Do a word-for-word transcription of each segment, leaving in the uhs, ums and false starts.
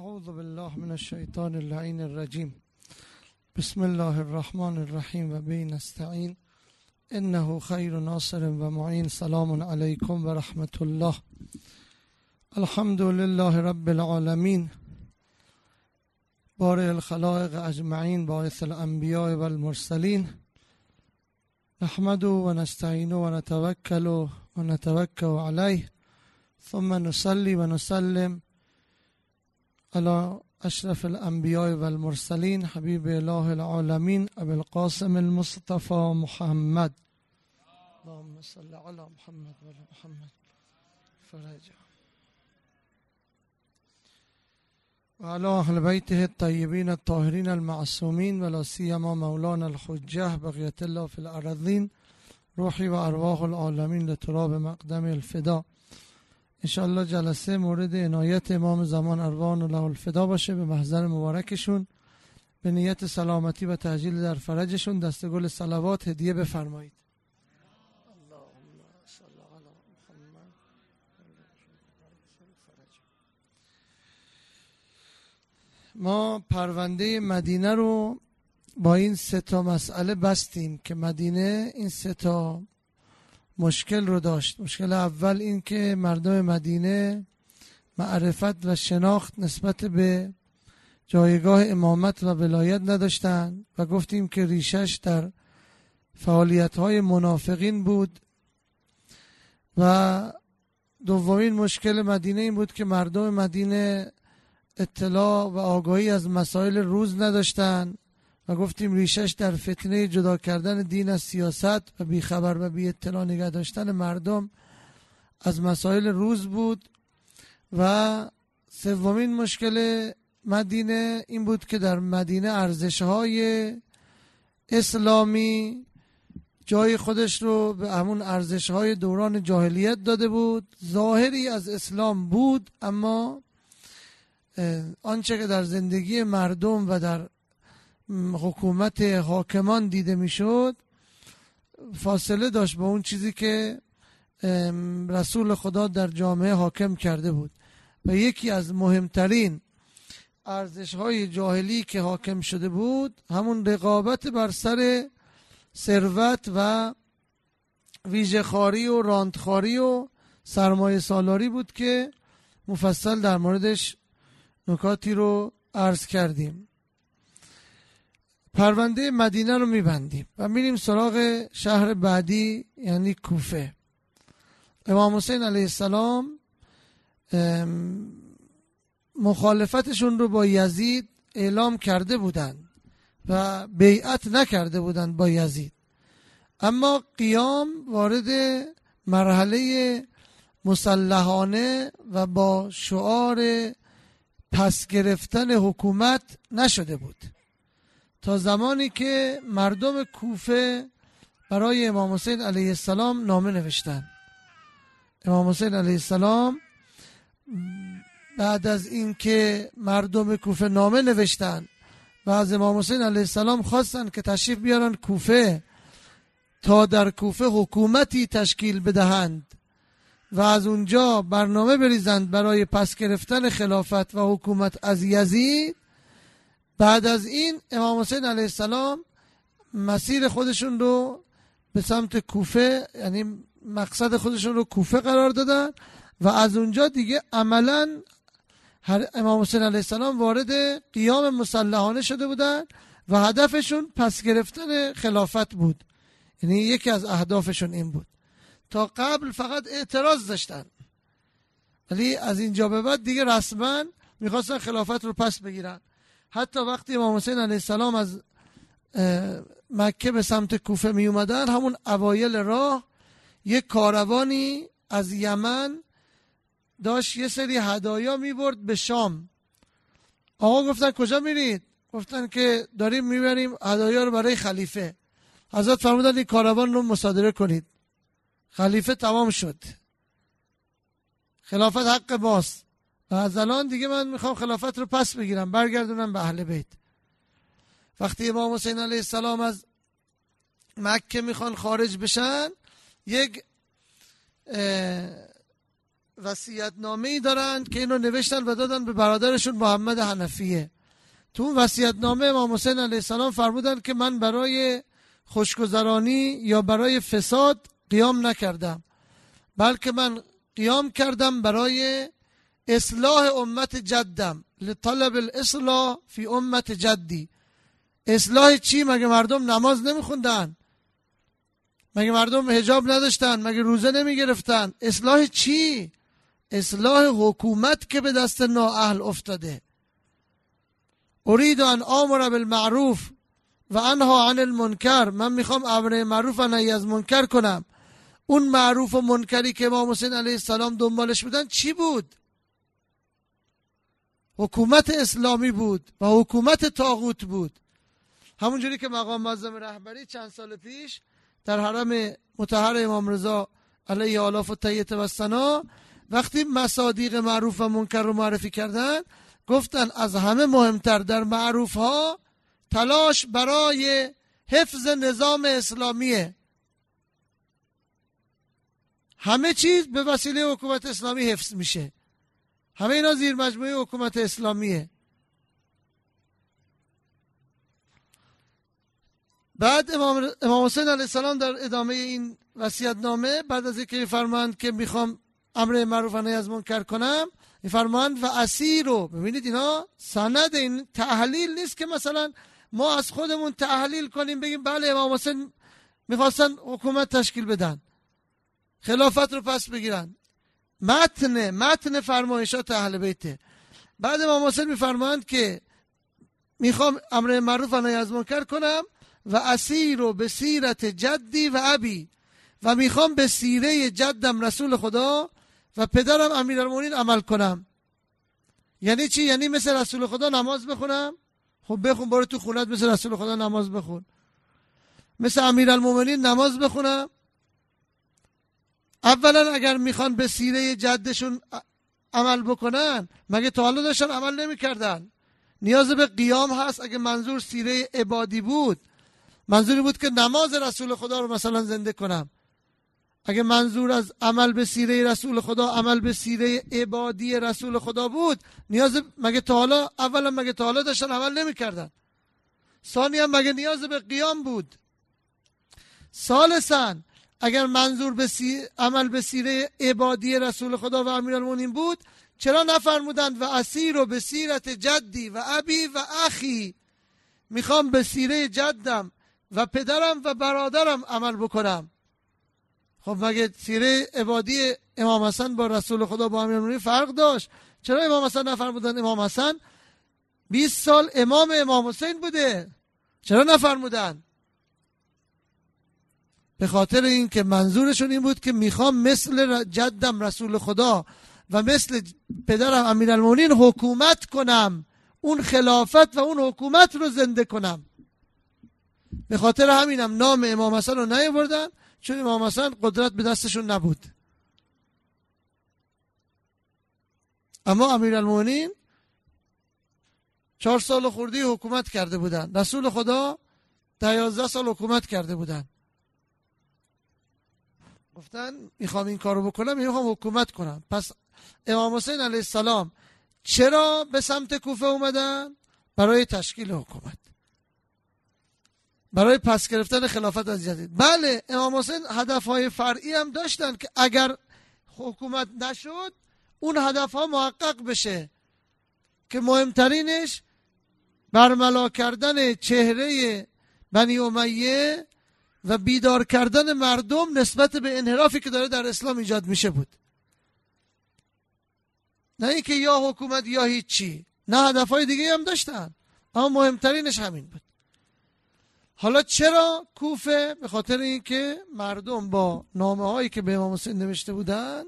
اعوذ بالله من الشیطان اللعین الرجیم. بسم الله الرحمن الرحیم و به نستعین انه خیر ناصر و معین. سلام علیکم و رحمت الله. الحمد لله رب العالمین بارئ الخلائق اجمعین باعث الانبیاء و المرسلین. نحمد و نستعین و نتوکل و نتوکل علیه ثم نصلی و نسلم علی اشرف الانبیاء و المرسلین حبیب اله العالمین ابی القاسم المصطفى محمد. اللهم صل علی محمد و علی محمد فرجا و علی اهل بیته الطیبین الطاهرین المعصومین ولا سیما مولانا الحجه بقیت الله فی الارضین. روحی و ارواح العالمین لتراب مقدم الفدا. انشاءالله جلسه مورد عنایت امام زمان ارواحنا له الفدا باشه. به محضر مبارکشون به نیت سلامتی و تعجیل در فرجشون دست گل صلوات هدیه بفرمایید. اللهم صل علی محمد. ما پرونده مدینه رو با این سه تا مسئله بستیم که مدینه این سه تا مشکل رو داشت. مشکل اول این که مردم مدینه معرفت و شناخت نسبت به جایگاه امامت و ولایت نداشتند و گفتیم که ریشش در فعالیت‌های منافقین بود. و دومین مشکل مدینه این بود که مردم مدینه اطلاع و آگاهی از مسائل روز نداشتند و گفتیم ریشش در فتنه جدا کردن دین از سیاست و بیخبر و بی اطلاع نگه داشتن مردم از مسائل روز بود. و سومین مشکل مدینه این بود که در مدینه ارزش‌های اسلامی جای خودش رو به همون ارزش‌های دوران جاهلیت داده بود. ظاهری از اسلام بود اما آنچه که در زندگی مردم و در حکومت حاکمان دیده میشد فاصله داشت با اون چیزی که رسول خدا در جامعه حاکم کرده بود. و یکی از مهمترین ارزش‌های جاهلی که حاکم شده بود همون رقابت بر سر ثروت و ویژه‌خواری و راندخواری و سرمایه سالاری بود که مفصل در موردش نکاتی رو عرض کردیم. پرونده مدینه رو میبندیم و میریم سراغ شهر بعدی یعنی کوفه. امام حسین علیه السلام مخالفتشون رو با یزید اعلام کرده بودند و بیعت نکرده بودند با یزید، اما قیام وارد مرحله مسلحانه و با شعار پس گرفتن حکومت نشده بود تا زمانی که مردم کوفه برای امام حسین علیه السلام نامه نوشتند. امام حسین علیه السلام بعد از اینکه مردم کوفه نامه نوشتند و از امام حسین علیه السلام خواستند که تشریف بیارن کوفه تا در کوفه حکومتی تشکیل بدهند و از اونجا برنامه بریزند برای پس گرفتن خلافت و حکومت از یزید، بعد از این امام حسین علیه السلام مسیر خودشون رو به سمت کوفه یعنی مقصد خودشون رو کوفه قرار دادن و از اونجا دیگه عملا امام حسین علیه السلام وارد قیام مسلحانه شده بودن و هدفشون پس گرفتن خلافت بود. یعنی یکی از اهدافشون این بود. تا قبل فقط اعتراض داشتن ولی از اینجا به بعد دیگه رسما میخواستن خلافت رو پس بگیرن. حتی وقتی امام حسین علیه السلام از مکه به سمت کوفه می اومدن همون اوایل راه یک کاروانی از یمن داشت یه سری هدایا می برد به شام. آقا گفتن کجا میرید؟ گفتن که داریم میبریم هدایا رو برای خلیفه. حضرت فرمودن این کاروان رو مصادره کنید. خلیفه تمام شد، خلافت حق ماست و از الان دیگه من میخوام خلافت رو پس بگیرم برگردونم به اهل بیت. وقتی امام حسین علیه السلام از مکه میخوان خارج بشن یک وصیت نامه‌ای دارند که اینو نوشتن و دادن به برادرشون محمد حنفیه. تو اون وصیت نامه امام حسین علیه السلام فرمودن که من برای خوشگذرانی یا برای فساد قیام نکردم، بلکه من قیام کردم برای اصلاح امت جدم، لطلب الاصلاح فی امت جدی. اصلاح چی؟ مگه مردم نماز نمیخوندن؟ مگه مردم حجاب نداشتن؟ مگه روزه نمیگرفتن؟ اصلاح چی؟ اصلاح حکومت که به دست نااهل افتاده. اريد ان آمر بالمعروف و انها عن المنکر، من میخوام امر معروف و نهی از منکر کنم. اون معروف و منکری که امام حسین علیه السلام دنبالش بودن چی بود؟ حکومت اسلامی بود و حکومت طاغوت بود. همونجوری که مقام معظم رهبری چند سال پیش در حرم مطهر امام رضا علیه آلاف و تحیت و ثنا وقتی مصادیق معروف و منکر رو معرفی کردن، گفتن از همه مهمتر در معروف ها تلاش برای حفظ نظام اسلامیه. همه چیز به وسیله حکومت اسلامی حفظ میشه. همه اینا زیر مجموعه حکومت اسلامیه. بعد امام, امام حسین علیه السلام در ادامه این وصیت نامه بعد از اینکه فرمایند که میخوام امر معروف و نهی از منکر کنم، میفرمایند و اسیر رو، ببینید اینا سند، این تحلیل نیست که مثلا ما از خودمون تحلیل کنیم بگیم بله امام حسین میخواستن حکومت تشکیل بدن، خلافت رو پس بگیرن. متن متن فرمایشات اهل بیته. بعد امام حسین میفرمایند که میخوام امر معروف و نهی از منکر کنم و اسیر رو به سیرت جدی و ابی، و میخوام به سیره جدم رسول خدا و پدرم امیرالمومنین عمل کنم. یعنی چی؟ یعنی مثل رسول خدا نماز بخونم؟ خب بخون، برو تو خونت مثل رسول خدا نماز بخون. مثل امیرالمومنین نماز بخونم؟ اولا اگر میخوان به سیره جدشون عمل بکنن، مگه تا حالا داشتن عمل نمیکردن؟ نیاز به قیام هست. اگه منظور سیره عبادی بود، منظوری بود که نماز رسول خدا رو مثلا زنده کنم. اگه منظور از عمل به سیره رسول خدا عمل به سیره عبادی رسول خدا بود، نیاز مگه تا حالا اولا مگه تا حالا داشتن عمل نمیکردن؟ ثانیا مگه نیاز به قیام بود؟ ثالثاً اگر منظور به سی... عمل به سیره عبادی رسول خدا و امیرالمومنین بود، چرا نفرمودند و اسیر و به سیرت جدی و ابی و اخی، میخوام به سیره جدم و پدرم و برادرم عمل بکنم؟ خب مگه سیره عبادی امام حسن با رسول خدا با امیرالمومنین فرق داشت؟ چرا امام حسن نفرمودن؟ امام حسن بیست سال امام امام حسین بوده، چرا نفرمودن؟ به خاطر این که منظورشون این بود که میخوام مثل جدم رسول خدا و مثل پدرم امیرالمومنین حکومت کنم، اون خلافت و اون حکومت رو زنده کنم. به خاطر همینم نام امام حسن رو نیاوردن، چون امام حسن قدرت به دستشون نبود. اما امیرالمومنین چهار سال خوردی حکومت کرده بودن، رسول خدا ده یازده سال حکومت کرده بودن. گفتن میخوام این کارو بکنم، میخوام حکومت کنم. پس امام حسین علیه السلام چرا به سمت کوفه اومدن؟ برای تشکیل حکومت، برای پس گرفتن خلافت از جدید. بله امام حسین هدفهای فرعی هم داشتن که اگر حکومت نشد اون هدفها محقق بشه، که مهمترینش برملا کردن چهره بنی امیه و بیدار کردن مردم نسبت به انحرافی که داره در اسلام ایجاد میشه بود. نه اینکه یا حکومت یا هیچی، نه هدفهای دیگه هم داشتن، اما مهمترینش همین بود. حالا چرا کوفه؟ به خاطر اینکه مردم با نامه هایی که به امام حسین نوشته بودن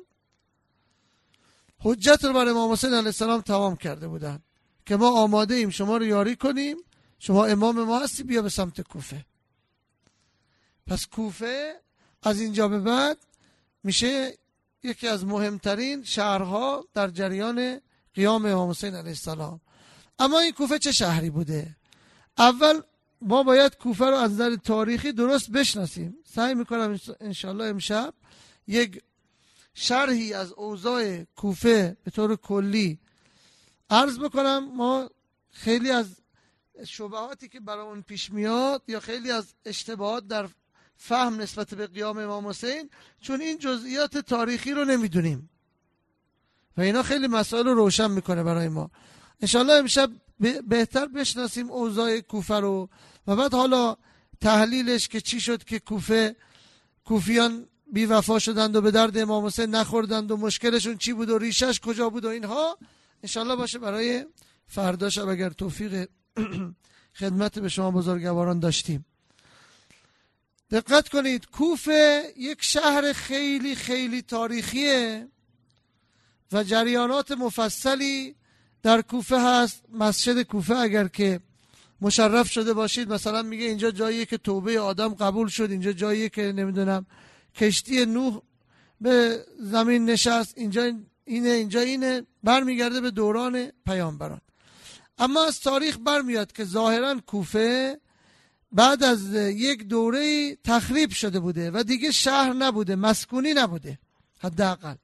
حجت رو بر امام حسین علیه السلام تمام کرده بودن که ما آماده ایم شما رو یاری کنیم، شما امام ما هستی، بیا به سمت کوفه. پس کوفه از اینجا به بعد میشه یکی از مهمترین شهرها در جریان قیام امام حسین علیه السلام. اما این کوفه چه شهری بوده؟ اول ما باید کوفه رو از نظر تاریخی درست بشناسیم. سعی میکنم انشالله امشب یک شرحی از اوضاع کوفه به طور کلی عرض بکنم. ما خیلی از شبهاتی که برای اون پیش میاد یا خیلی از اشتباهات در فهم نسبت به قیام امام حسین، چون این جزئیات تاریخی رو نمیدونیم و اینا خیلی مسائل رو روشن میکنه برای ما. انشالله امشب بهتر بشناسیم اوضاع کوفه رو و بعد حالا تحلیلش که چی شد که کوفه کوفیان بی وفا شدند و به درد امام حسین نخوردند و مشکلشون چی بود و ریشش کجا بود و اینها انشالله باشه برای فردا شب اگر توفیق خدمت به شما بزرگواران داشتیم. دقت کنید، کوفه یک شهر خیلی خیلی تاریخیه و جریانات مفصلی در کوفه هست. مسجد کوفه اگر که مشرف شده باشید، مثلا میگه اینجا جاییه که توبه آدم قبول شد، اینجا جاییه که نمیدونم کشتی نوح به زمین نشست، اینجا اینه، اینجا اینه، برمیگرده به دوران پیامبران. اما از تاریخ برمیاد که ظاهرا کوفه بعد از یک دوره تخریب شده بوده و دیگه شهر نبوده، مسکونی نبوده. حداقل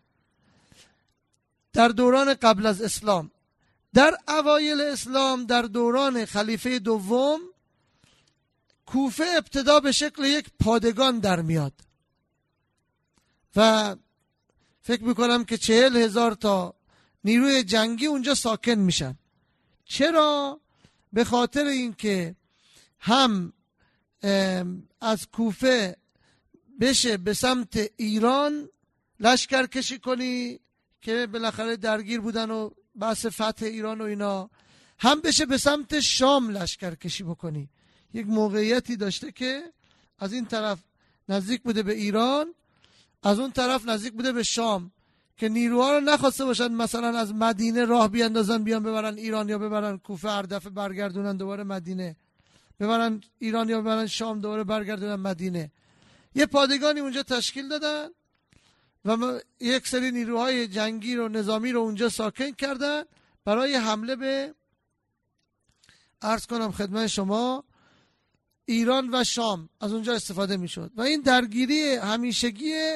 در دوران قبل از اسلام، در اوایل اسلام، در دوران خلیفه دوم، کوفه ابتدا به شکل یک پادگان در میاد و فکر میکنم که چهل هزار تا نیروی جنگی اونجا ساکن میشن. چرا؟ به خاطر اینکه هم از کوفه بشه به سمت ایران لشکر کشی کنی که بالاخره درگیر بودن و بحث فتح ایران و اینا، هم بشه به سمت شام لشکر کشی بکنی. یک موقعیتی داشته که از این طرف نزدیک بوده به ایران، از اون طرف نزدیک بوده به شام، که نیروها رو نخواسته باشن مثلا از مدینه راه بیاندازن بیان ببرن ایران یا ببرن کوفه، هر دفعه برگردونن دوباره مدینه، ببرن ایران یا ببرن شام دوباره برگردونن مدینه. یه پادگانی اونجا تشکیل دادن و یک سری نیروهای جنگی رو نظامی رو اونجا ساکن کردن برای حمله به، عرض کنم خدمت شما، ایران و شام. از اونجا استفاده میشد و این درگیری همیشگی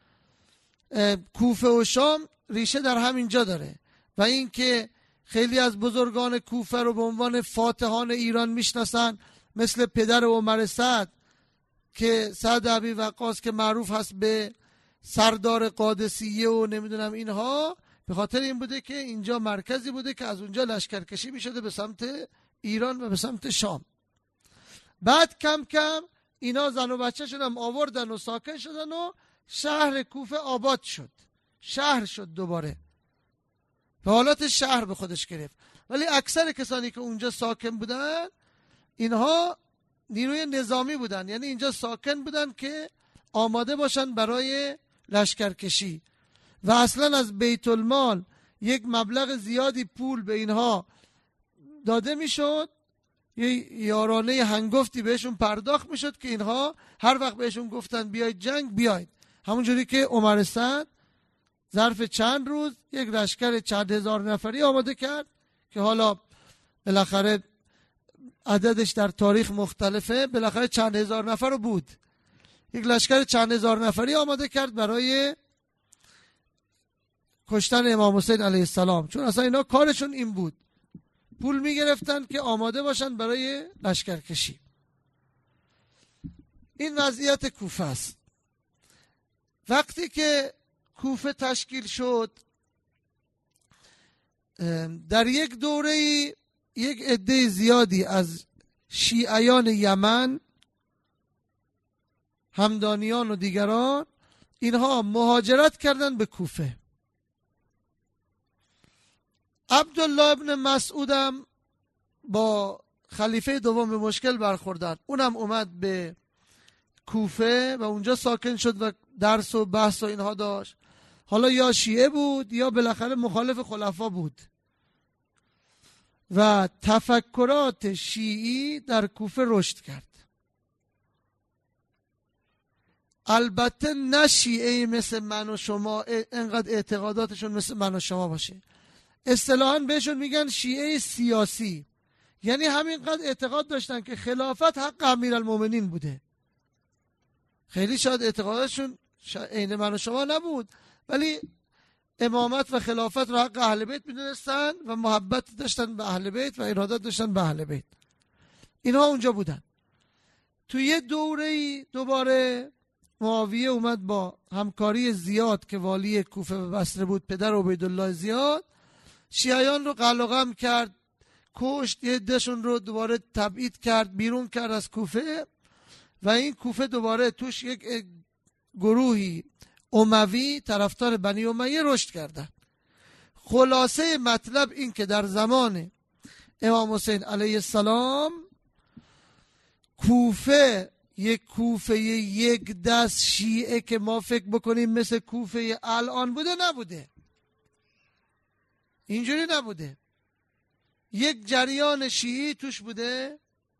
کوفه و شام ریشه در همینجا داره و این که خیلی از بزرگان کوفه رو به عنوان فاتحان ایران میشناسن، مثل پدر عمر سعد که سعد ابی وقاص که معروف هست به سردار قادسیه و نمیدونم اینها، به خاطر این بوده که اینجا مرکزی بوده که از اونجا لشکرکشی میشده به سمت ایران و به سمت شام. بعد کم کم اینا زن و بچه شدن آوردن و ساکن شدن و شهر کوفه آباد شد، شهر شد دوباره و حالات شهر به خودش گرفت. ولی اکثر کسانی که اونجا ساکن بودن اینها نیروی نظامی بودن، یعنی اینجا ساکن بودن که آماده باشن برای لشکرکشی و اصلا از بیت المال یک مبلغ زیادی پول به اینها داده میشد، یه یارانه هنگفتی بهشون پرداخت میشد که اینها هر وقت بهشون گفتن بیاید جنگ بیاید. همونجوری که عمر سعد ظرف چند روز یک لشکر چند هزار نفری آماده کرد که حالا بالاخره عددش در تاریخ مختلفه، بالاخره چند هزار نفر رو بود، یک لشکر چند هزار نفری آماده کرد برای کشتن امام حسین علیه السلام، چون اصلا اینا کارشون این بود، پول میگرفتن که آماده باشن برای لشکرکشی. این وضعیت کوفه است. وقتی که کوفه تشکیل شد، در یک دوره یک عده زیادی از شیعیان یمن، همدانیان و دیگران، اینها مهاجرت کردند به کوفه. عبدالله ابن مسعودم با خلیفه دوم به مشکل برخوردن، اونم اومد به کوفه و اونجا ساکن شد و درس و بحث و اینها داشت. حالا یا شیعه بود یا بالاخره مخالف خلفا بود و تفکرات شیعی در کوفه رشد کرد. البته نه شیعه مثل من و شما انقدر اعتقاداتشون مثل من و شما باشه، اصطلاحاً بهشون میگن شیعه سیاسی، یعنی همینقدر اعتقاد داشتن که خلافت حق امیرالمومنین بوده. خیلی شاید اعتقادشون عین من و شما نبود، ولی امامت و خلافت رو حق اهل بیت میدونستن و محبت داشتن به اهل بیت و ارادت داشتن به اهل بیت. اینها اونجا بودن. تو یه دوره‌ای دوباره معاویه اومد با همکاری زیاد که والی کوفه و بصره بود، پدر عبیدالله زیاد، شیعیان رو قلقم کرد، کشت، یه عده‌شون رو دوباره تبعید کرد، بیرون کرد از کوفه و این کوفه دوباره توش یک گروهی اموی طرفدار بنی امیه رشد کردن. خلاصه مطلب این که در زمان امام حسین علیه السلام کوفه یک کوفه یک دست شیعه که ما فکر بکنیم مثل کوفه الان بوده نبوده، اینجوری نبوده. یک جریان شیعی توش بوده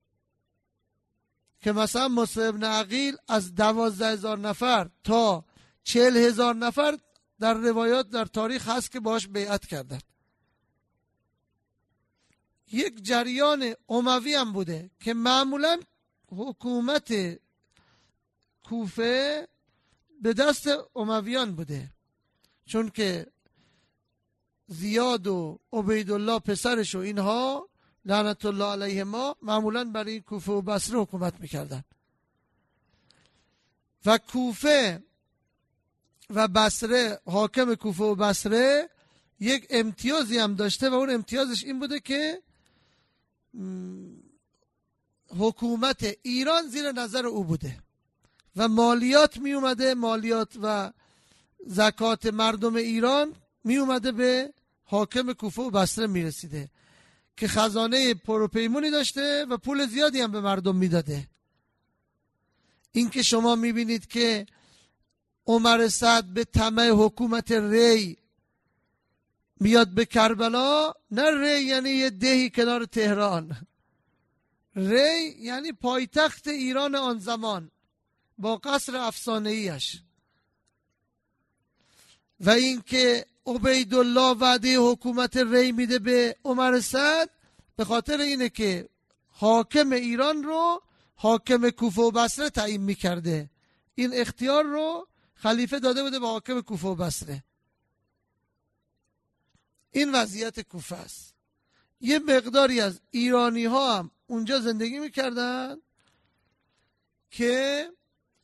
که مثلا مصعب ابن عقیل از دوازده هزار نفر تا چهل هزار نفر در روایات در تاریخ هست که باش بیعت کردن. یک جریان اموی هم بوده که معمولا حکومت کوفه به دست امویان بوده، چون که زیاد و عبیدالله پسرش و اینها لعنت الله علیهما معمولا برای کوفه و بصره حکومت میکردن و کوفه و بصره، حاکم کوفه و بصره یک امتیازی هم داشته و اون امتیازش این بوده که حکومت ایران زیر نظر او بوده و مالیات می اومده، مالیات و زکات مردم ایران می اومده به حاکم کوفه و بصره می رسیده که خزانه پروپیمونی داشته و پول زیادی هم به مردم می داده. این که شما می بینید که عمر سعد به طمع حکومت ری میاد به کربلا، نه ری یعنی یه دهی کنار تهران، ری یعنی پایتخت ایران آن زمان با قصر افسانه‌ایش. و اینکه عبیدالله وعده حکومت ری میده به عمر سعد به خاطر اینه که حاکم ایران رو حاکم کوفه و بصره تعیین میکرده، این اختیار رو خلیفه داده بوده به حاکم کوفه و بصره. این وضعیت کوفه است. یه مقداری از ایرانی ها هم اونجا زندگی میکردن که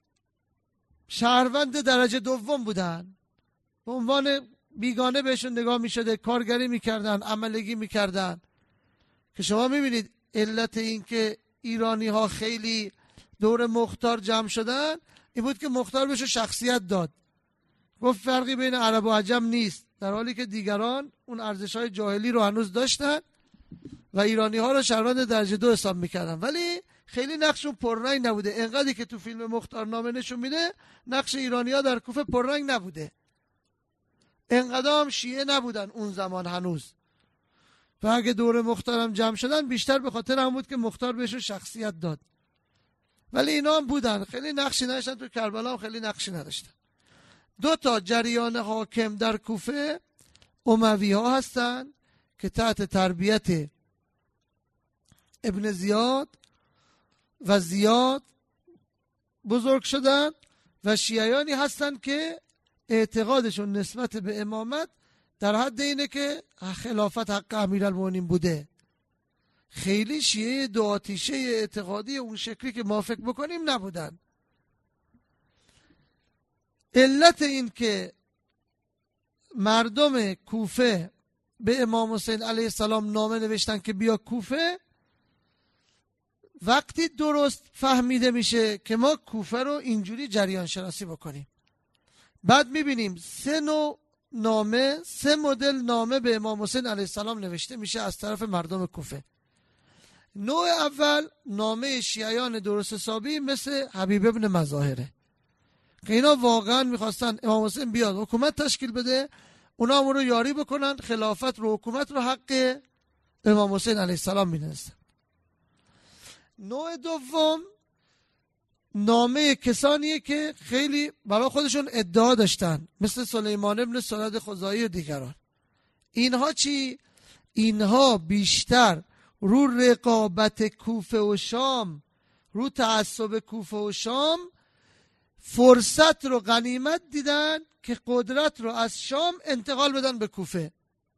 شهروند درجه دوم بودن، به عنوان بیگانه بهشون نگاه میشده، کارگری میکردن، عملگی میکردن. که شما میبینید علت این که ایرانی ها خیلی دور مختار جمع شدن این بود که مختار بهشون شخصیت داد، گفت فرقی بین عرب و عجم نیست، در حالی که دیگران اون ارزش های جاهلی رو هنوز داشتن و ایرانی ها رو شهروند درجه دو حساب میکردن، ولی خیلی نقشون پررنگ نبوده. انقدری که تو فیلم مختارنامه نشون میده نقش ایرانی ها در کوفه پررنگ نبوده، انقدر هم شیعه نبودن اون زمان هنوز. و اگه دور مختار هم جمع شدن بیشتر به خاطر هم بود که مختار بهشون شخصیت داد، ولی اینا هم بودن خیلی نقشی نداشتن. تو کربلا هم خیلی نقشی نداشتن. دو تا جریان حاکم در کوفه اموی ها هستن که تحت تربیت ابن زیاد و زیاد بزرگ شدن و شیعیانی هستن که اعتقادشون نسبت به امامت در حد اینه که خلافت حق امیرالمومنین بوده. خیلی شیعه دو آتیشه اعتقادی اون شکلی که ما فکر بکنیم نبودن. علت این که مردم کوفه به امام حسین علیه السلام نامه نوشتن که بیا کوفه، وقتی درست فهمیده میشه که ما کوفه رو اینجوری جریان شناسی بکنیم. بعد میبینیم سه نوع نامه، سه مدل نامه به امام حسین علیه السلام نوشته میشه از طرف مردم کوفه. نوع اول نامه شیعیان درست حسابی مثل حبیب ابن مظاهره که اینا واقعا میخواستن امام حسین بیاد حکومت تشکیل بده، اونا هم رو یاری بکنن، خلافت رو حکومت رو حق امام حسین علیه السلام میدونستن. نوع دوم نامه کسانیه که خیلی برای خودشون ادعا داشتن مثل سلیمان ابن سرد خزاعی و دیگران. اینها چی؟ اینها بیشتر رو رقابت کوفه و شام، رو تعصب کوفه و شام فرصت رو غنیمت دیدن که قدرت رو از شام انتقال بدن به کوفه.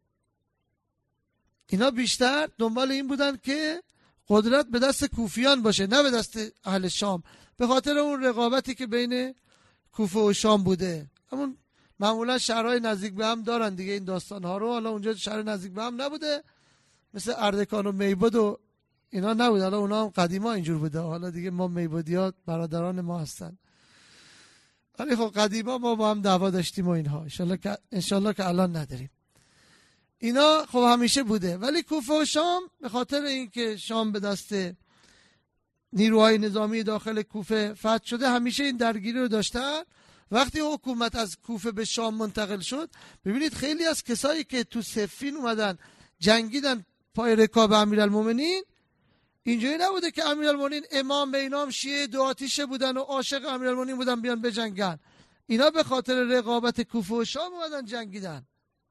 اینا بیشتر دنبال این بودن که قدرت به دست کوفیان باشه، نه به دست اهل شام، به خاطر اون رقابتی که بین کوفه و شام بوده. همون معمولا شهرهای نزدیک به هم دارن دیگه این داستان ها رو. حالا اونجا شهر نزدیک به هم نبوده، مثل اردکان و میبد و اینا نبوده. حالا اونا هم قدیما اینجور بوده، حالا دیگه ما میبدیات برادران ما هستن، ولی خب قدیما ما با هم دعوا داشتیم و اینها. انشالله که انشالله که الان نداریم. اینا خب همیشه بوده. ولی کوفه و شام به خاطر اینکه شام به دست نیروهای نظامی داخل کوفه فتح شده، همیشه این درگیری رو داشتن. وقتی حکومت از کوفه به شام منتقل شد، ببینید خیلی از کسایی که تو صفین اومدن جنگیدن پای رکاب امیرالمومنین، اینجوری نبوده که امیرالمومنین امام به اینام شیعه دو آتیشه بودن و عاشق امیرالمومنین بودن بیان بجنگن. اینا به خاطر رقابت کوفه و شام اومدن جنگیدن.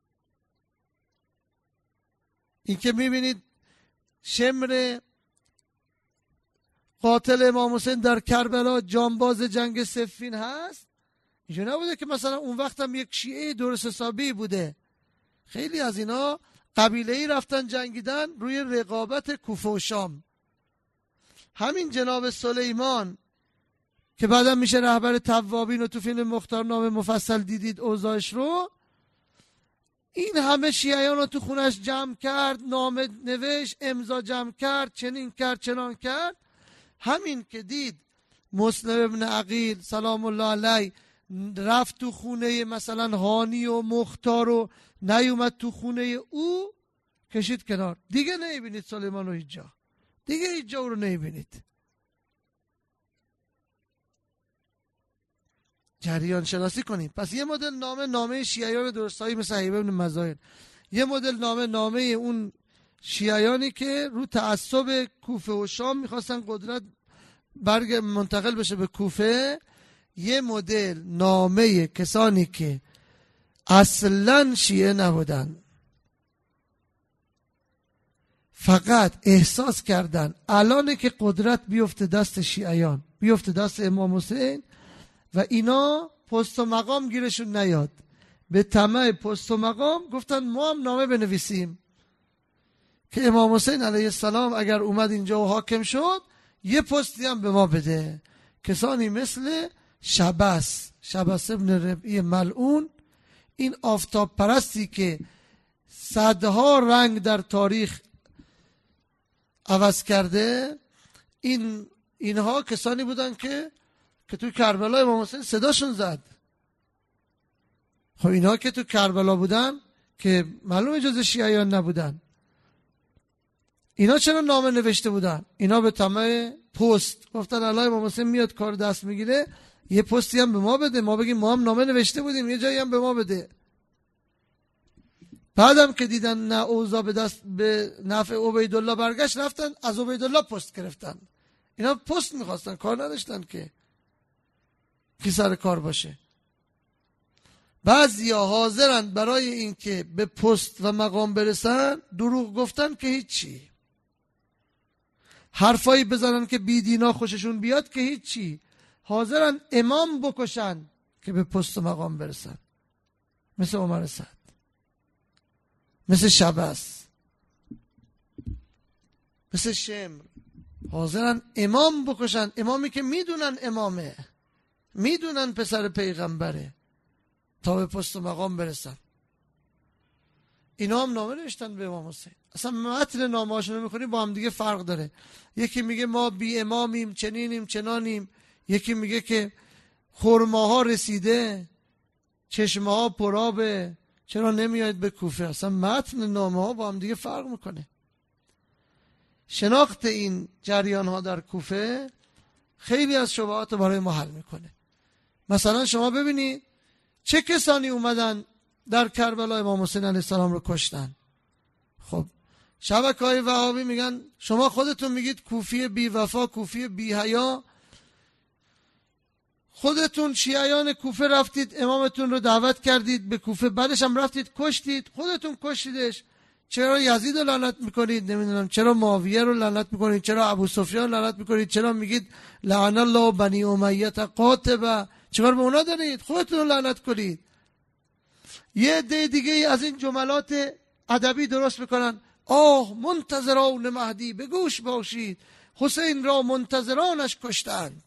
این که میبینید شمر قاتل امام حسین در کربلا جانباز جنگ صفین هست، اینجا نبوده که مثلا اون وقت هم یک شیعه درست حسابی بوده. خیلی از اینا قبیله‌ای رفتن جنگیدن روی رقابت کوفه و شام. همین جناب سلیمان که بعدا میشه رهبر توابین و تو فیلم مختارنامه مفصل دیدید اوضاعش رو، این همه شیعیان رو تو خونش جمع کرد، نامه نوشت، امضا جمع کرد، چنین کرد چنان کرد. همین که دید مسلم ابن عقیل سلام الله علیه رفت تو خونه مثلا هانی و مختار و نیومد تو خونه او، کشید کنار. دیگه نمیبینید سلیمان رو هیچ جا، دیگه هیچ جا رو نمیبینید. جریان شناسی کنید. پس یه مدل نامه نامه شیعیان درستایی مثل حبیب ابن مزاحم، یه مدل نامه نامه اون شیعیانی که رو تعصب کوفه و شام میخواستن قدرت برگ منتقل بشه به کوفه، یه مدل نامه کسانی که اصلا شیعه نبودن، فقط احساس کردن الان که قدرت بیفته دست شیعیان، بیفته دست امام حسین و اینا پست و مقام گیرشون نیاد، به طمع پست و مقام گفتن ما هم نامه بنویسیم که امام حسین علیه السلام اگر اومد اینجا و حاکم شد یه پستی هم به ما بده. کسانی مثل شبس شبس ابن ربعی ملعون، این آفتاب پرستی که صدها رنگ در تاریخ عوض کرده، این اینها کسانی بودن که که تو کربلا امام حسین صداشون زد. خب اینها که تو کربلا بودن که معلوم اجازه شیعیان نبودن، اینا چرا نامه نوشته بودن؟ اینا به طمع پست گفتن الله امام حسین میاد کار دست میگیره یه پستی هم به ما بده، ما بگیم ما هم نامه نوشته بودیم یه جایی هم به ما بده. بعدم که دیدن نه اوضاع به دست به نفع عبیدالله برگشت، رفتن از عبیدالله پست گرفتن. اینا پست میخواستن، کار نداشتن که کی سر کار باشه. بعضیا حاضرن برای اینکه به پست و مقام برسن دروغ گفتن که هیچی، حرفایی بزنن که بی دینا خوششون بیاد که هیچی، حاضرن امام بکشن که به پست و مقام برسن، مثل عمر سعد، مثل شبس، مثل شمر. حاضرن امام بکشن، امامی که میدونن امامه، میدونن پسر پیغمبره، تا به پست و مقام برسن. اینا هم نامه نوشتن به امام حسین. اصلا متن نامه هاشون رو میخونیم با هم دیگه فرق داره. یکی میگه ما بی امامیم، چنینیم چنانیم، یکی میگه که خرماها رسیده، چشمه ها پرابه، چرا نمیاید به کوفه. اصلا متن نامه ها با هم دیگه فرق میکنه. شناخت این جریان ها در کوفه خیلی از شبهات برای ما حل میکنه. مثلا شما ببینید چه کسانی اومدن در کربلا امام حسین علیه السلام رو کشتن. خب شبکه‌های وهابی میگن شما خودتون میگید کوفی بی وفا، کوفی بی حیا، خودتون شیعیان کوفه رفتید امامتون رو دعوت کردید به کوفه، بعدش هم رفتید کشتید، خودتون کشتیدش، چرا یزید رو لعنت میکنید؟ نمیدونم چرا معاویه رو لعنت میکنید، چرا ابو سفیان لعنت میکنید، چرا میگید لعن الله بنی امیه قاطبه، چیکار به اونا دارید؟ خودتون رو لعنت کنید. یه عده دیگه از این جملات ادبی درست میکنن. آه منتظران مهدی، به گوش باشید، حسین را منتظرانش کشتند.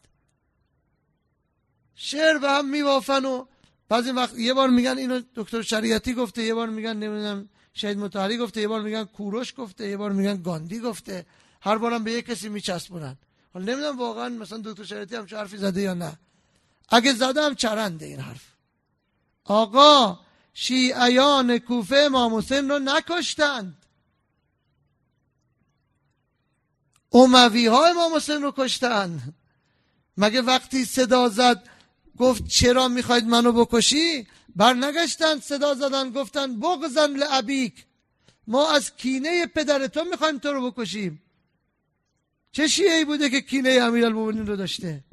شعر به هم میوافن و بعضی وقت یه بار میگن اینو دکتر شریعتی گفته، یه بار میگن نمیدونم شهید مطهری گفته، یه بار میگن کوروش گفته، یه بار میگن گاندی گفته. هر بارم به یک کسی میچسبونن. حالا نمیدونم واقعا مثلا دکتر شریعتی هم چه حرفی زده یا نه. اگه زده هم چرنده این حرف. آقا شیعیان کوفه امام حسین رو نکشتند، اموی ها امام حسین رو کشتند. مگه وقتی صدا زد گفت چرا میخواید منو بکشی، برنگشتن صدا زدن گفتن بغضا لابیک، ما از کینه پدر تو میخوایم تو رو بکشیم. چه شیعه‌ای بوده که کینه امیرالمومنین رو داشته؟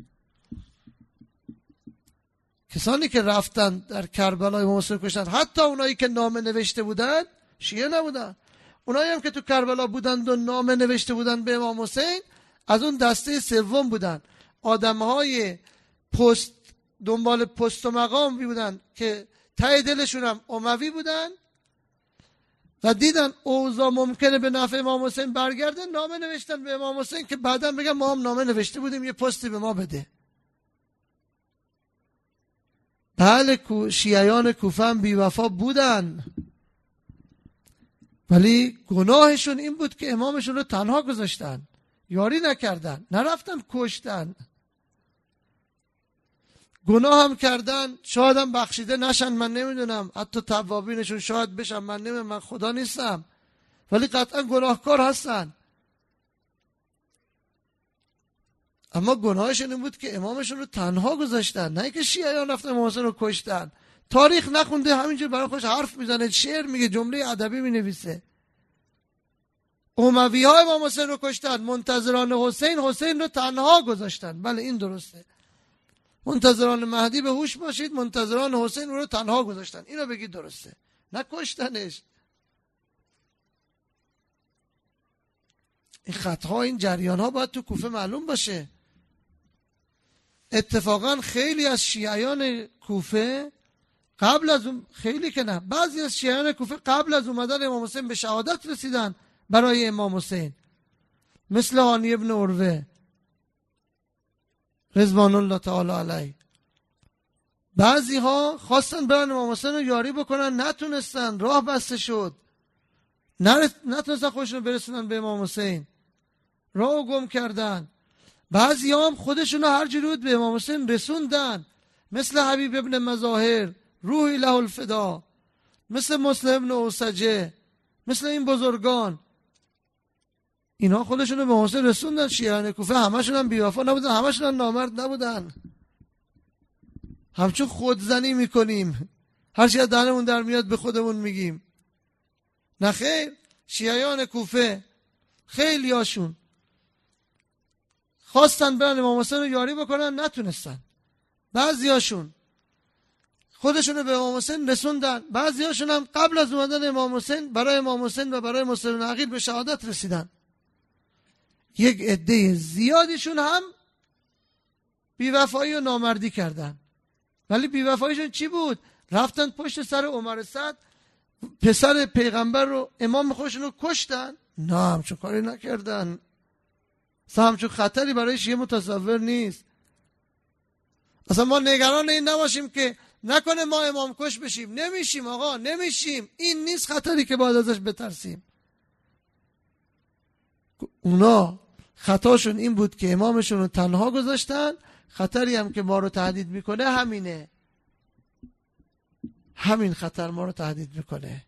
کسانی که رفتن در کربلا امام حسین کشتن، حتی اونایی که نامه نوشته بودن شیعه نبودن. اونایی هم که تو کربلا بودند و نامه نوشته بودن به امام حسین از اون دسته سوم بودن. آدمهای پست دنبال پست و مقام بودن که ته دلشون هم اموی بودن و دیدن اوضاع ممکنه به نفع امام حسین برگرده، نامه نوشتن به امام حسین که بعداً بگن ما هم نامه نوشته بودیم یه پستی به ما بده. بله شیعیان کوفه هم بی وفا بودن، ولی گناهشون این بود که امامشون رو تنها گذاشتن، یاری نکردن، نرفتن کشتن. گناه هم کردن، شاید هم بخشیده نشن، من نمیدونم، حتی توابینشون شاید بشن، من نمیدونم، من خدا نیستم، ولی قطعا گناهکار هستن. اما گناهشون این بود که امامشون رو تنها گذاشتن، نه که شیعیان رفتن امام حسین رو کشتن. تاریخ نخونده، همینجور برای خودش حرف میزنه، شعر میگه، جمله ادبی مینویسه. اموی ها امام حسین رو کشتن، منتظران حسین حسین رو تنها گذاشتن. بله این درسته. منتظران مهدی به هوش باشید، منتظران حسین رو تنها گذاشتن، اینو بگید درسته، نکشتنش. این خطها، این جریان ها باید تو کوفه معلوم باشه. اتفاقا خیلی از شیعیان کوفه قبل از اون، خیلی که نه، بعضی از شیعیان کوفه قبل از اومدن امام حسین به شهادت رسیدن برای امام حسین، مثل هانی ابن عروه رضوان الله تعالی علیه. بعضی ها خواستن برن امام حسین رو یاری بکنن، نتونستن، راه بسته شد، نتونستن خودشون رو برسونن به امام حسین، راه گم کردن. بعضی ها هم خودشون رو هر جوری به امام حسین رسوندن، مثل حبیب ابن مظاهر روحی له الفدا، مثل مسلم ابن اوسجه، مثل این بزرگان. اینا خودشون رو به امام حسین رسوندن. شیعیان کوفه همشون هم بی‌وفا نبودن، همشون هم نامرد نبودن. همچون خودزنی میکنیم، هر چی از دهنمون در میاد به خودمون میگیم. نه خیر، شیعیان کوفه خیلی هاشون خواستن برن امام حسین رو یاری بکنن، نتونستن. بعضی هاشون خودشون رو به امام حسین رسوندن، بعضی هاشون هم قبل از اومدن امام حسین برای امام حسین و برای مسلم بن عقیل به شهادت رسیدن. یک عده زیادیشون هم بی‌وفایی و نامردی کردن. ولی بی‌وفاییشون چی بود؟ رفتن پشت سر عمر سعد، پسر پیغمبر رو، امام خودشون رو کشتن؟ نه، همچون کاری نکردن. اصلا همچون خطری برای شیعه متصور نیست. اصلا ما نگران این نباشیم که نکنه ما امام کش بشیم. نمیشیم آقا، نمیشیم. این نیست خطری که باید ازش بترسیم. اونا خطاشون این بود که امامشون رو تنها گذاشتن. خطری هم که ما رو تهدید میکنه همینه، همین خطر ما رو تهدید میکنه.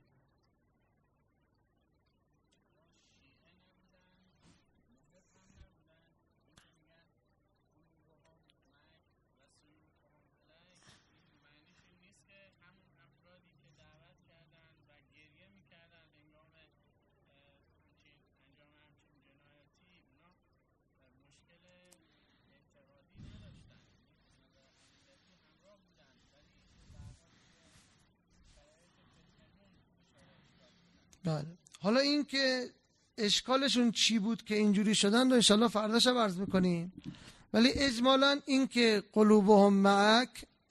بله. حالا این که اشکالشون چی بود که اینجوری شدن رو انشالله فردا شب عرض میکنیم. ولی اجمالا این که قلوبهم معک،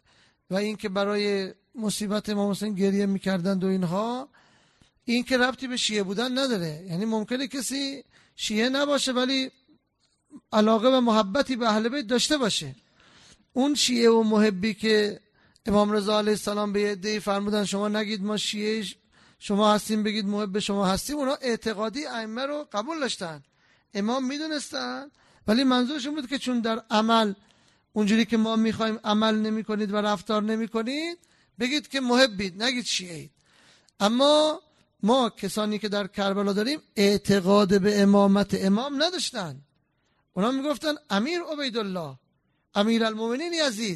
و این که برای مصیبت امام حسین گریه میکردند و اینها، این که ربطی به شیعه بودن نداره. یعنی ممکنه کسی شیعه نباشه ولی علاقه و محبتی به اهل بیت داشته باشه. اون شیعه و محبی که امام رضا علیه السلام به عده‌ای فرمودن شما نگید ما شیعه شما هستیم، بگید محب شما هستیم، اونا اعتقادی ائمه رو قبول داشتن، امام میدونستن، ولی منظورشون بود که چون در عمل اونجوری که ما میخوایم عمل نمی کنید و رفتار نمی کنید، بگید که محبید، نگید شیعید. اما ما کسانی که در کربلا داریم اعتقاد به امامت امام نداشتن. اونا میگفتن امیر عبیدالله، امیر المومنین یزید.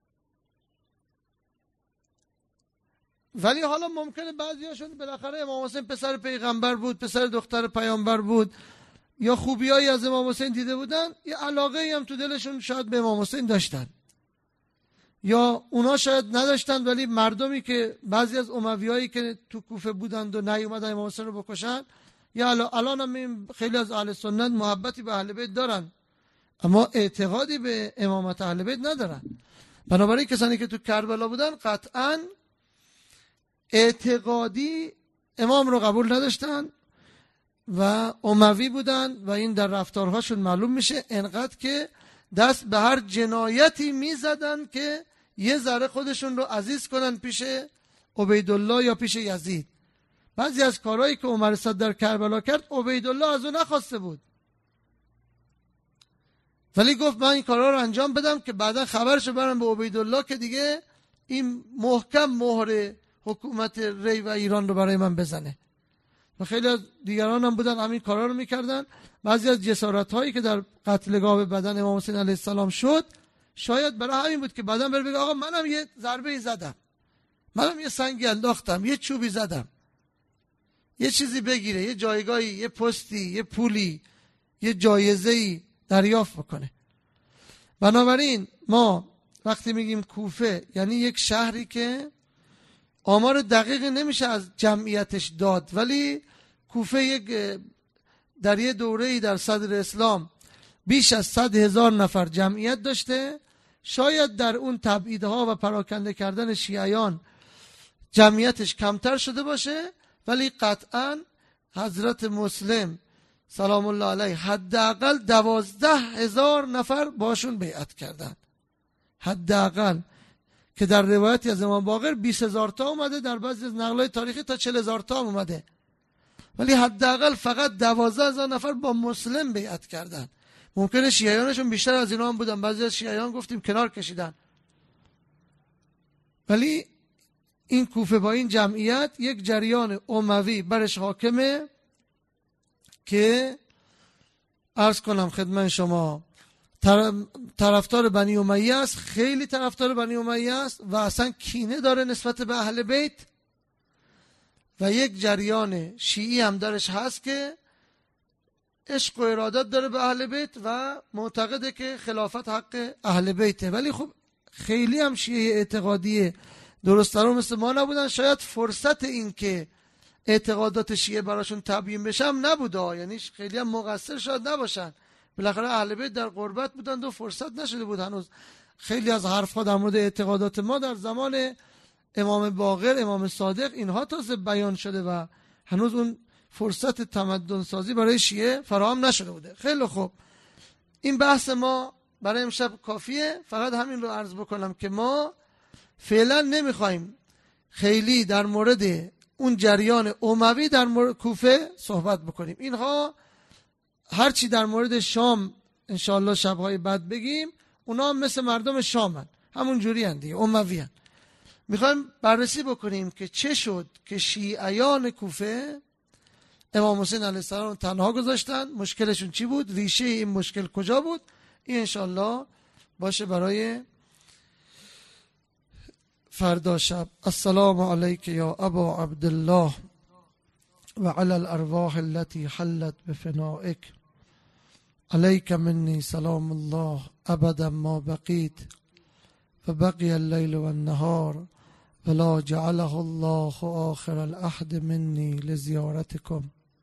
ولی حالا ممکنه بعضی هاشون بالاخره امام حسین پسر پیغمبر بود، پسر دختر پیامبر بود، یا خوبیایی از امام حسین دیده بودن، یه علاقه هم تو دلشون شاید به امام حسین داشتن، یا اونا شاید نداشتن ولی مردمی که بعضی از امویایی که تو کوفه بودند و نیومدن امام حسین رو بکشن، یا الان هم خیلی از اهل سنت محبتی به اهل بیت دارن اما اعتقادی به امامت اهل بیت ندارن. بنابراین کسانی که تو کربلا بودن قطعاً اعتقادی امام رو قبول نداشتن و اموی بودن و این در رفتارهاشون معلوم میشه، انقدر که دست به هر جنایتی میزدن که یه ذره خودشون رو عزیز کنن پیش عبیدالله یا پیش یزید. بعضی از کارهایی که عمر صدر در کربلا کرد عبیدالله از اون نخواسته بود، ولی گفت من این کارها رو انجام بدم که بعدا خبرشو برم به عبیدالله که دیگه این محکم مهر حکومت ری و ایران رو برای من بزنه. و خیلی از دیگران هم بودن همین کارا رو میکردن. بعضی از جسارت هایی که در قتلگاه به بدن امام حسین علیه السلام شد شاید برای همین بود که بعدا بره بگه آقا منم یه ضربه زدم، منم یه سنگی انداختم، یه چوبی زدم، یه چیزی بگیره، یه جایگاهی، یه پستی، یه پولی، یه جایزه‌ای دریافت بکنه. بنابراین ما وقتی میگیم کوفه یعنی یک شهری که آمار دقیق نمیشه از جمعیتش داد، ولی کوفه یک در یه دوره‌ای در صدر اسلام بیش از صد هزار نفر جمعیت داشته. شاید در اون تبعیدها و پراکنده کردن شیعیان جمعیتش کمتر شده باشه، ولی قطعاً حضرت مسلم سلام الله علیه حداقل دوازده هزار نفر باشون بیعت کردن، حداقل، که در روایتی از امام باقر بیست هزار تا اومده، در بعضی از نقل‌های تاریخی تا چهل هزار تا اومده، ولی حداقل فقط دوازده هزار نفر با مسلم بیعت کردن. ممکنه شیعیانشون بیشتر از اینا هم بودن، بعضی از شیعیان گفتیم کنار کشیدن، ولی این کوفه با این جمعیت یک جریان اموی برش حاکمه که عرض کنم خدمت شما طرفدار بنی امیه است، خیلی طرفدار بنی امیه است و اصلا کینه داره نسبت به اهل بیت، و یک جریان شیعی هم درش هست که عشق و ارادت داره به اهل بیت و معتقده که خلافت حق اهل بیته، ولی خب خیلی هم شیعه اعتقادی درست‌ترو مثل ما نبودن. شاید فرصت این که اعتقادات شیعه براشون تبیین بشه هم نبوده، یعنی خیلی هم مقصر شاید نباشن، بالاخره اهل بیت در غربت بودند و فرصت نشده بود هنوز خیلی از حرفها در مورد اعتقادات ما در زمان امام باقر، امام صادق اینها تازه بیان شده و هنوز اون فرصت تمدن سازی برای شیعه فراهم نشده بوده. خیلی خوب، این بحث ما برای امشب کافیه. فقط همین رو عرض بکنم که ما فعلا نمیخوایم خیلی در مورد اون جریان اموی در مورد کوفه صحبت بکنیم. اینها هرچی در مورد شام انشاءالله شبهای بعد بگیم، اونا هم مثل مردم شامن، همون جوری هن دیگه، اموی هن. میخوایم بررسی بکنیم که چه شد که شیعیان کوفه امام حسین علیه السلام رو تنها گذاشتن، مشکلشون چی بود، ریشه این مشکل کجا بود. این انشاءالله باشه برای فردا شب. السلام علیک یا ابا عبدالله و علی الارواح التي حلت بفنائک، علیک منی سلام الله ابدا ما بقیت و بقی اللیل و النهار ولا جعله الله آخر العهد منی لزیارتکم.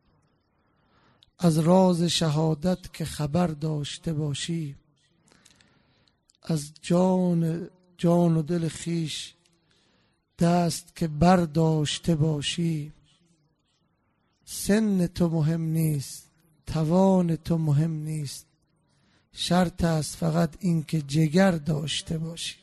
از راز شهادت که خبر داشته باشی، از جان جان و دل خیش دست که برداشته باشی. سن تو مهم نیست، توان تو مهم نیست، شرط است فقط این که جگر داشته باشی.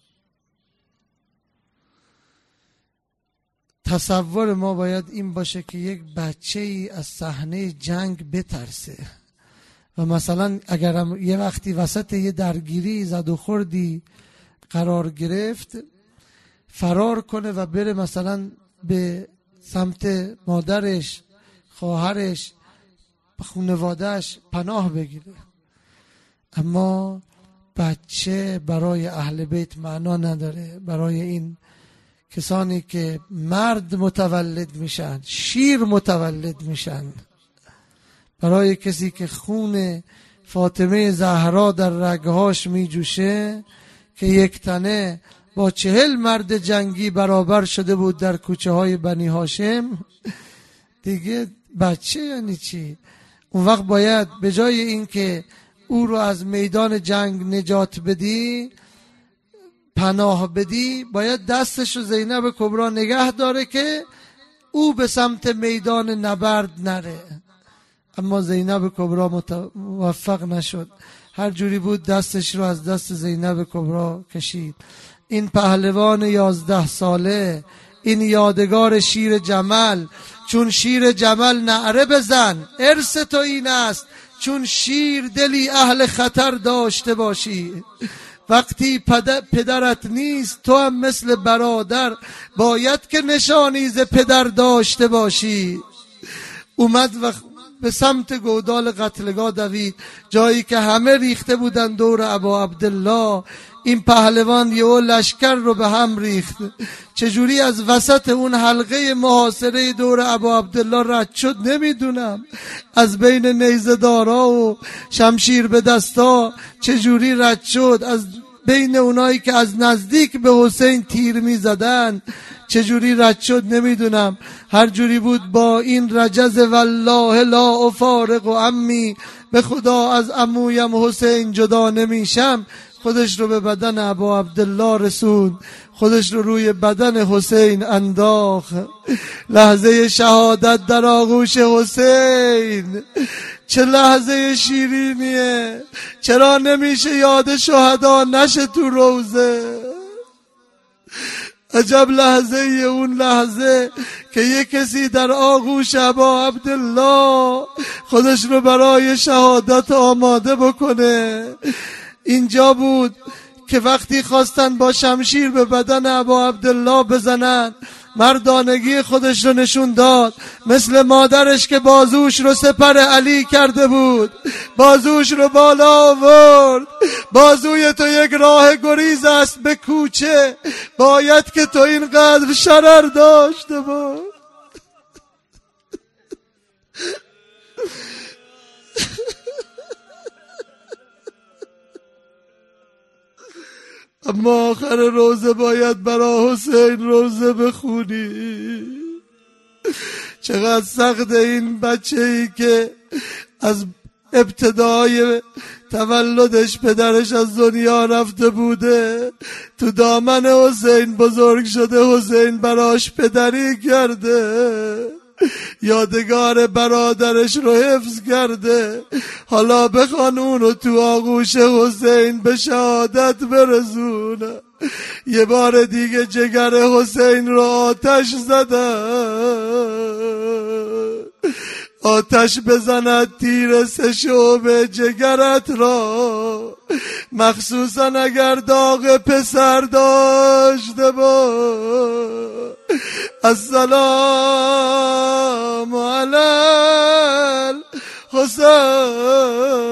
تصور ما باید این باشه که یک بچه ای از صحنه جنگ بترسه و مثلا اگر هم یه وقتی وسط یه درگیری زد و خوردی قرار گرفت، فرار کنه و بره مثلا به سمت مادرش، خواهرش، خانواده‌اش پناه بگیره. اما بچه برای اهل بیت معنا نداره. برای این کسانی که مرد متولد میشن، شیر متولد میشن، برای کسی که خون فاطمه زهرا در رگهاش میجوشه، که یک تنه با چهل مرد جنگی برابر شده بود در کوچه های بنی هاشم، دیگه بچه یعنی چی؟ اون وقت باید به جای این که او رو از میدان جنگ نجات بدی، پناه بدی، باید دستش رو زینب کبرا نگه داره که او به سمت میدان نبرد نره. اما زینب کبرا موفق نشد، هر جوری بود دستش رو از دست زینب کبرا کشید. این پهلوان یازده ساله، این یادگار شیر جمل، چون شیر جمل نعره بزن، ارث تو این است چون شیر دلی اهل خطر داشته باشی. وقتی پدرت نیست تو هم مثل برادر باید که نشانی ز پدر داشته باشی. اومد و به سمت گودال قتلگاه دوید، جایی که همه ریخته بودن دور ابا عبدالله. این پهلوان یهو لشکر رو به هم ریخت. چجوری از وسط اون حلقه محاصره دور ابا عبدالله رد شد نمیدونم. از بین نیزه‌دارا و شمشیر به دستا چجوری رد شد، از بین اونایی که از نزدیک به حسین تیر می زدن چجوری رد شد نمیدونم. هر جوری بود با این رجز والله لا افارق و عمی، به خدا از عمویم حسین جدا نمیشم، خودش رو به بدن ابا عبدالله رسوند، خودش رو روی بدن حسین انداخت. لحظه شهادت در آغوش حسین چه لحظه شیرینیه. چرا نمیشه یاد شهدا نشه تو روزه؟ عجب لحظه ای اون لحظه که یک کسی در آغوش ابا عبدالله خودش رو برای شهادت آماده بکنه. اینجا بود که وقتی خواستن با شمشیر به بدن ابا عبدالله بزنن، مردانگی خودش رو نشون داد، مثل مادرش که بازوش رو سپر علی کرده بود، بازوش رو بالا آورد. بازوی تو یک راه گریز است به کوچه، باید که تو اینقدر شرر داشته باش. اما آخر روزه باید برای حسین روزه بخونی. چقدر سخت این بچه ای که از ابتدای تولدش پدرش از دنیا رفته بوده، تو دامن حسین بزرگ شده، حسین براش پدری کرده، یادگار برادرش رو حفظ کرده. حالا بخوان اون رو تو آغوش حسین به شهادت برسونه. یه بار دیگه جگر حسین رو آتش زدن، آتش بزند تیر سه شعبه جگرت را، مخصوصا اگر داغ پسر داشته با. السلام علی الحسین.